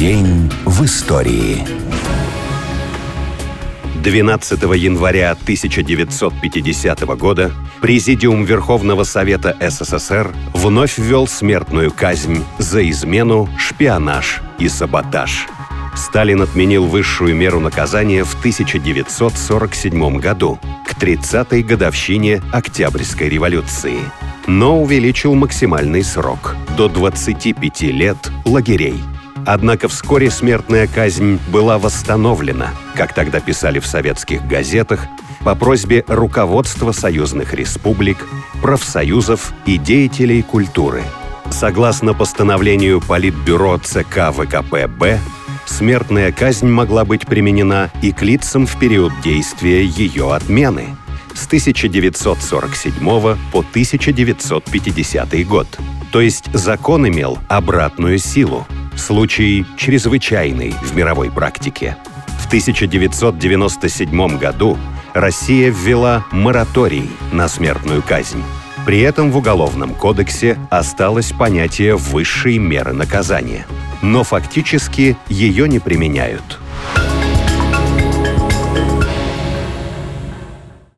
День в истории. 12 января 1950 года Президиум Верховного Совета СССР вновь ввел смертную казнь за измену, шпионаж и саботаж. Сталин отменил высшую меру наказания в 1947 году, к 30-й годовщине Октябрьской революции, но увеличил максимальный срок – до 25 лет лагерей. Однако вскоре смертная казнь была восстановлена, как тогда писали в советских газетах, по просьбе руководства союзных республик, профсоюзов и деятелей культуры. Согласно постановлению Политбюро ЦК ВКПБ, смертная казнь могла быть применена и к лицам в период действия ее отмены с 1947 по 1950 год. То есть закон имел обратную силу. Случай чрезвычайный в мировой практике. В 1997 году Россия ввела мораторий на смертную казнь. При этом в Уголовном кодексе осталось понятие высшей меры наказания. Но фактически ее не применяют.